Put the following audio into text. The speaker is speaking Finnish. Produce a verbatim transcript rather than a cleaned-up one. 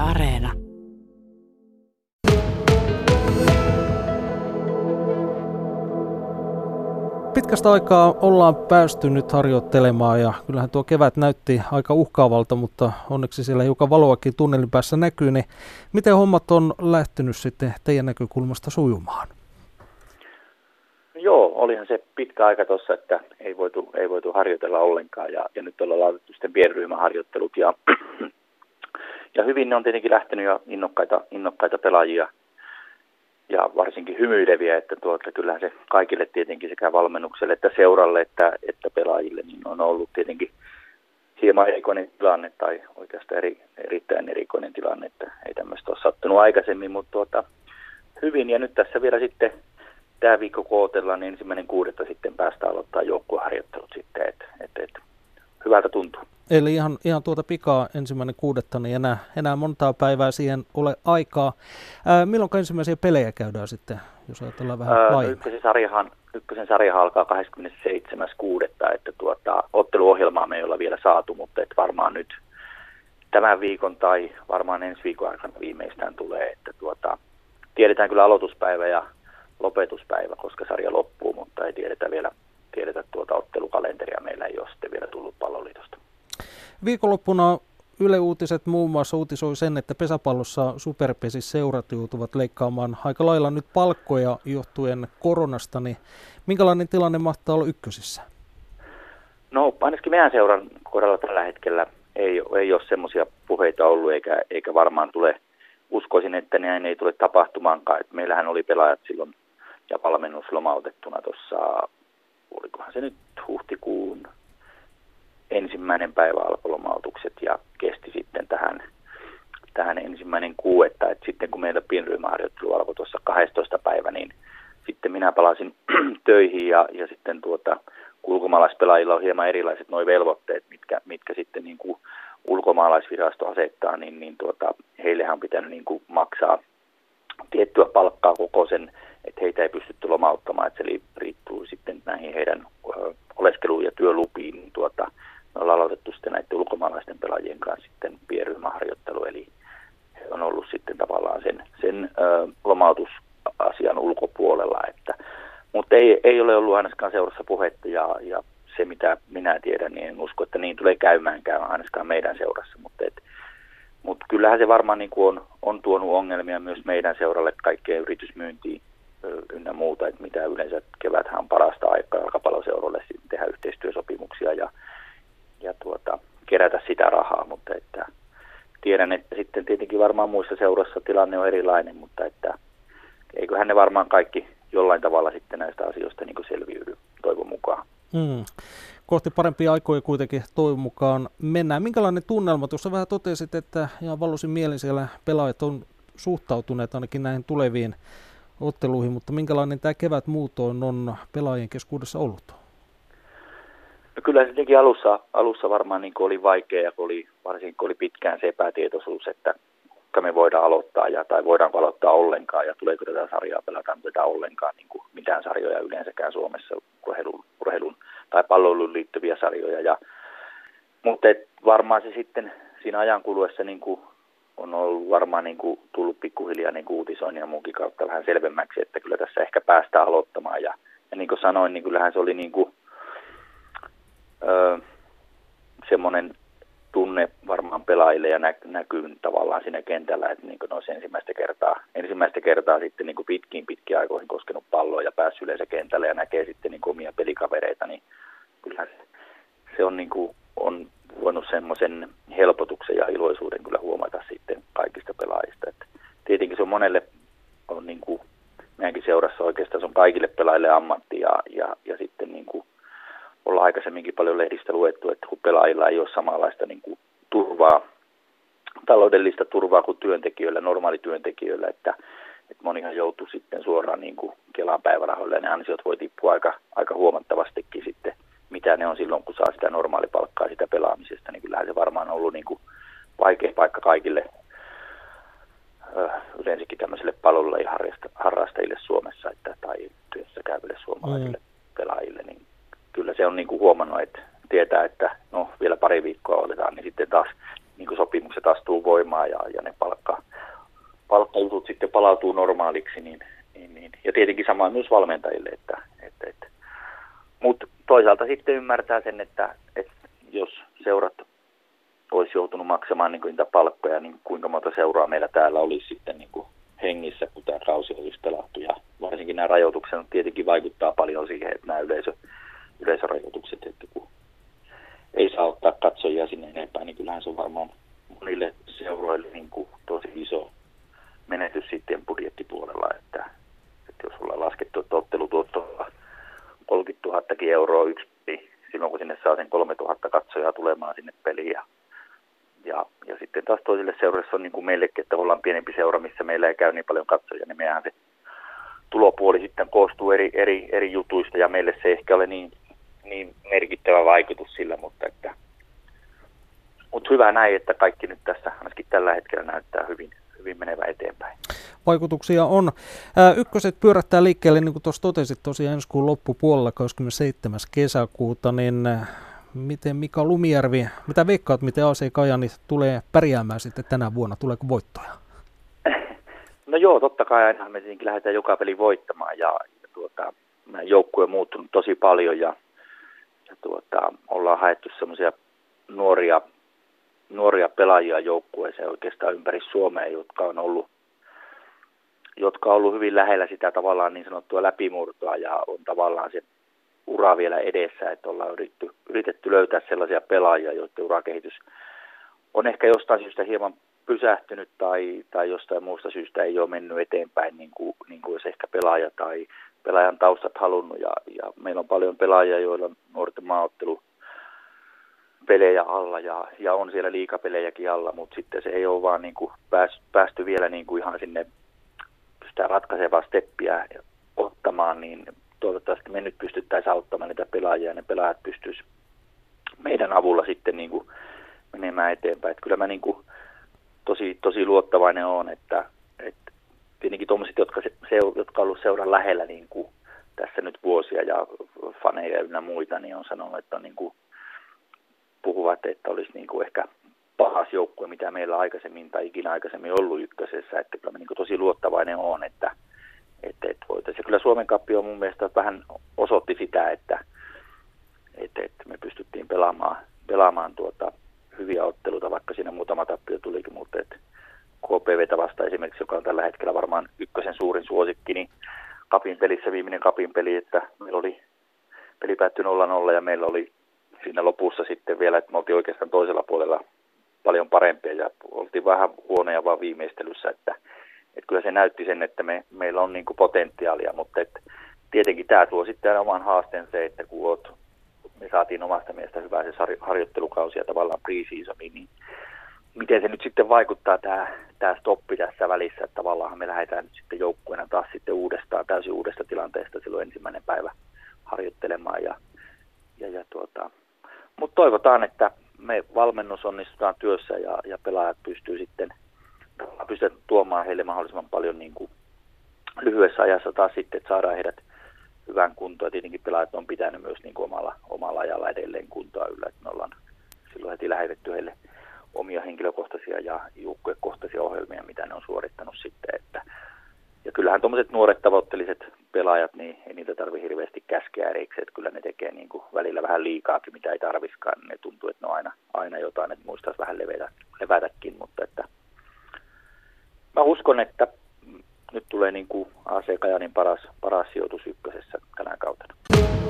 Areena. Pitkästä aikaa ollaan päästy nyt harjoittelemaan ja kyllähän tuo kevät näytti aika uhkaavalta, mutta onneksi siellä hiukan valoakin tunnelin päässä näkyy. Niin miten hommat on lähtenyt sitten teidän näkökulmasta sujumaan? Joo, olihan se pitkä aika tuossa, että ei voitu, ei voitu harjoitella ollenkaan ja, ja nyt ollaan laitettu sitten pienryhmäharjoittelut ja, ja hyvin ne on tietenkin lähtenyt ja innokkaita, innokkaita pelaajia ja varsinkin hymyileviä, että tuota, kyllähän se kaikille tietenkin sekä valmennukselle että seuralle että, että pelaajille niin on ollut tietenkin hieman erikoinen tilanne tai oikeastaan eri, erittäin erikoinen tilanne, että ei tämmöistä ole sattunut aikaisemmin, mutta tuota, hyvin ja nyt tässä vielä sitten tämä viikko kootellaan, niin ensimmäinen kuudetta sitten päästään aloittaa joukkueharjoittelut sitten, että et, et, hyvältä tuntuu. Eli ihan, ihan tuota pikaa ensimmäinen kuudetta, niin enää, enää montaa päivää siihen ole aikaa. Ää, milloin ensimmäisiä pelejä käydään sitten, jos ajatellaan vähän Ää, laajemmin? Ykkösen sarjahan, ykkösen sarjahan alkaa kahdeskymmenesseitsemäs kuudetta että tuota, otteluohjelmaa me ei olla vielä saatu, mutta et varmaan nyt tämän viikon tai varmaan ensi viikon aikana viimeistään tulee, että tuota, tiedetään kyllä aloituspäivä ja lopetuspäivä, koska sarja loppuu, mutta ei tiedetä vielä tiedetä tuota ottelukalenteria. Meillä ei ole sitten vielä tullut Palloliitosta. Viikonloppuna Yle Uutiset muun muassa uutisoi sen, että pesäpallossa superpesisseurat joutuvat leikkaamaan aika lailla nyt palkkoja johtuen koronasta. Niin minkälainen tilanne mahtaa olla ykkösissä? No ainakin meidän seuran kohdalla tällä hetkellä ei, ei ole semmoisia puheita ollut eikä, eikä varmaan tule, uskoisin, että näin ei tule tapahtumaankaan. Et meillähän oli pelaajat silloin ja valmennus lomautettuna tuossa, olikohan se nyt huhtikuun ensimmäinen päivä alkoi lomautukset ja kesti sitten tähän, tähän ensimmäinen kuudetta. Et sitten kun meillä pienryhmäharjoittelu alkoi tuossa kahdestoista päivä, niin sitten minä palasin töihin ja, ja sitten tuota, ulkomaalaispelaajilla on hieman erilaiset nuo velvoitteet, mitkä, mitkä sitten niin kuin ulkomaalaisvirasto asettaa, niin, niin tuota, heillehän on pitänyt niin kuin maksaa tiettyä palkkaa koko sen, että heitä ei pystytty lomauttamaan, että se riippuu sitten näihin heidän oleskeluun ja työlupiin, niin tuota, me ollaan aloitettu sitten näiden ulkomaalaisten pelaajien kanssa sitten pienryhmäharjoittelu, eli he on ollut sitten tavallaan sen, sen ö, lomautusasian ulkopuolella, että, mutta ei, ei ole ollut ainakaan seurassa puhetta ja, ja se mitä minä tiedän, niin en usko, että niin tulee käymäänkään ainakaan meidän seurassa, mutta et, Mutta kyllähän se varmaan niin kuin on, on tuonut ongelmia myös meidän seuralle kaikkeen yritysmyyntiin ynnä muuta, että mitä yleensä keväthän on parasta aikaa jalkapalloseurolle tehdä yhteistyösopimuksia ja, ja tuota, kerätä sitä rahaa, mutta että tiedän, että sitten tietenkin varmaan muissa seurassa tilanne on erilainen, mutta että eiköhän ne varmaan kaikki jollain tavalla sitten näistä asioista niin kuin selviydy toivon mukaan. Hmm. Kohti parempia aikoja kuitenkin toivon mukaan mennään. Minkälainen tunnelma? Tuossa vähän totesit, että ihan valoisin mielin siellä pelaajat on suhtautuneet ainakin näihin tuleviin otteluihin, mutta minkälainen tämä kevät muutoin on pelaajien keskuudessa ollut? No kyllä se tietenkin alussa, alussa varmaan niin oli vaikea ja oli, varsinkin kun oli pitkään se epätietoisuus, että kuinka me voidaan aloittaa ja, tai voidaanko aloittaa ollenkaan ja tuleeko tätä sarjaa pelata tätä ollenkaan, niin kuin mitään sarjoja yleensäkään Suomessa urheilun, urheilun tai palloiluun liittyviä sarjoja. Ja, mutta et varmaan se sitten siinä ajan kuluessa niin kuin on ollut varmaan niin kuin tullut pikkuhiljaa niin kuin uutisoinnin ja muunkin kautta vähän selvemmäksi, että kyllä tässä ehkä päästään aloittamaan. Ja, ja niin kuin sanoin, niin kyllähän se oli niin kuin, öö, semmoinen tunne varmaan pelaajille ja nä- näkyy tavallaan siinä kentällä, että niin kuin olisi ensimmäistä kertaa, ensimmäistä kertaa sitten niin kuin pitkiin pitkiin aikoihin koskenut palloa ja päässyt yleensä kentälle ja näkee sitten niin kuin omia pelikavereita, niin kyllähän se, se on, niin kuin, on voinut semmoisen helpotuksen ja iloisuuden kyllä huomata sitten kaikista pelaajista. Että tietenkin se on monelle, on niin kuin meidänkin seurassa oikeastaan se on kaikille pelaajille ammatti ja, ja, ja sitten niin kuin ollaan aikaisemminkin paljon lehdistä luettu, että kun pelaajilla ei ole samanlaista niin kuin turvaa, taloudellista turvaa kuin työntekijöillä, normaalityöntekijöillä, että, että monihan joutuu sitten suoraan niin kuin Kelan päivärahoille ja ne ansiot voi tippua aika, aika huomattavastikin sitten, mitä ne on silloin, kun saa sitä normaalipalkkaa sitä pelaamisesta, niin kyllähän se varmaan on ollut niin kuin vaikea paikka kaikille ö, yleensäkin tämmöisille palloilulajien Suomessa että, tai työssä käyville suomalaisille mm. pelaajille, niin kyllä se on niin kuin huomannut, että tietää, että no vielä pari viikkoa otetaan, niin sitten taas niin kuin sopimukset astuu voimaan ja, ja ne palkka, palkkajutut sitten palautuu normaaliksi, niin, niin, niin. Ja tietenkin sama myös valmentajille, että, että, että. Mutta toisaalta sitten ymmärtää sen, että, että jos seurat olisi joutunut maksamaan niin kuin niitä palkkoja, niin kuinka monta seuraa meillä täällä olisi sitten niin kuin hengissä, kun tämä kausi olisi pelattu. Ja varsinkin nämä rajoitukset tietenkin vaikuttaa paljon siihen, että nämä yleisö, yleisörajoitukset, että kun ei saa ottaa katsojia sinne enempää, niin kyllähän se on varmaan monille seuroille niin kuin tosi iso menetys sitten budjettipuolella, että, että jos ollaan laskettu, että ottelutuotto on kolmekymmentätuhatta euroa yksi peli, silloin kun sinne saa sen kolmetuhatta katsojaa tulemaan sinne peliin. Ja, ja, ja sitten taas toisille seuroille on niin kuin meillekin, että ollaan pienempi seura, missä meillä ei käy niin paljon katsojia, niin meidän se tulopuoli sitten koostuu eri, eri, eri jutuista, ja meille se ei ehkä ole niin, niin merkittävä vaikutus sillä, mutta, että, mutta hyvä näin, että kaikki nyt tässä ainakin tällä hetkellä näyttää hyvin, hyvin menevä eteenpäin. Vaikutuksia on. Ää, ykköset pyörättää liikkeelle, niin kuin tuossa totesit, tosiaan ensi kuun loppupuolella kahdeskymmenesseitsemäs kesäkuuta, niin miten Mika Lumijärvi, mitä veikkaat, miten A C Kajaani tulee pärjäämään sitten tänä vuonna, tuleeko voittoja? No joo, totta kai aina me tietenkin lähdetään joka peli voittamaan, ja, ja tuota, joukkue on muuttunut tosi paljon, ja, ja tuota, ollaan haettu semmoisia nuoria, nuoria pelaajia joukkueeseen oikeastaan ympäri Suomea, jotka on ollut jotka on ollut hyvin lähellä sitä tavallaan niin sanottua läpimurtoa, ja on tavallaan se ura vielä edessä, että ollaan yritetty, yritetty löytää sellaisia pelaajia, joiden urakehitys on ehkä jostain syystä hieman pysähtynyt tai, tai jostain muusta syystä ei ole mennyt eteenpäin, niin kuin, niin kuin olisi ehkä pelaaja tai pelaajan taustat halunnut. Ja, ja meillä on paljon pelaajia, joilla on nuorten maaottelu pelejä alla ja, ja on siellä liigapelejäkin alla, mutta sitten se ei ole vaan niin kuin päästy, päästy vielä niin kuin ihan sinne sitä ratkaisevaa steppiä ottamaan, niin toivottavasti me nyt pystyttäisiin auttamaan niitä pelaajia, ja ne pelaajat pystyisivät meidän avulla sitten niin kuin menemään eteenpäin. Että kyllä mä niin kuin tosi, tosi luottavainen olen, että, että tietenkin tuommoiset, jotka, se, jotka on ollut seuran lähellä niin kuin tässä nyt vuosia ja faneja ynnä muita, niin on sanonut, että on niin kuin, puhuvat, että olisi niin kuin ehkä paras joukkue, mitä meillä aikaisemmin tai ikinä aikaisemmin ollut ykkösessä, että kyllä mä niin kuin tosi luottavainen olen, että, että, että voitaisiin. Ja kyllä Suomen Cuppi on mun mielestä vähän osoitti sitä, että, että, että me pystyttiin pelaamaan, pelaamaan tuota hyviä otteluita, vaikka siinä muutama tappio tulikin, mutta että K P V:tä vasta esimerkiksi, joka on tällä hetkellä varmaan ykkösen suurin suosikki, niin Cupin pelissä viimeinen Cupin peli, että meillä oli peli päättyi nolla nolla ja meillä oli siinä lopussa sitten vielä, että me oltiin oikeastaan toisella puolella paljon parempia ja oltiin vähän huonoja vaan viimeistelyssä, että, että kyllä se näytti sen, että me, meillä on niin kuin potentiaalia, mutta että tietenkin tämä tuo sitten oman haasteen se, että kun oot, me saatiin omasta mielestä hyvää se harjoittelukausi ja tavallaan pre-seasoni, niin miten se nyt sitten vaikuttaa tämä, tämä stoppi tässä välissä, että tavallaan me lähdetään nyt sitten joukkueena taas sitten uudestaan, täysin uudesta tilanteesta silloin ensimmäinen päivä harjoittelemaan ja, ja, ja tuota, mutta toivotaan, että me valmennus onnistutaan työssä ja, ja pelaajat pystyy sitten pystyy tuomaan heille mahdollisimman paljon niin kuin lyhyessä ajassa taas sitten, että saadaan heidät hyvään kuntoon. Tietenkin pelaajat on pitänyt myös niin kuin omalla, omalla ajalla edelleen kuntoa yllä, että me ollaan silloin heti lähetetty heille omia henkilökohtaisia ja joukkuekohtaisia ohjelmia, mitä ne on suorittanut sitten. Että, ja kyllähän tuommoiset nuoret tavoitteliset pelaajat, niin ei niitä tarvitse hirveästi käskeä erikseen, että kyllä ne tekee niin kuin välillä vähän liikaakin, mitä ei tarviskaan, niin ne tuntuu, että ne on aina, aina jotain, että muistaisi vähän levätä, levätäkin, mutta että mä uskon, että nyt tulee niin kuin A C Kajaanin paras, paras sijoitus ykkösessä tänä kautena.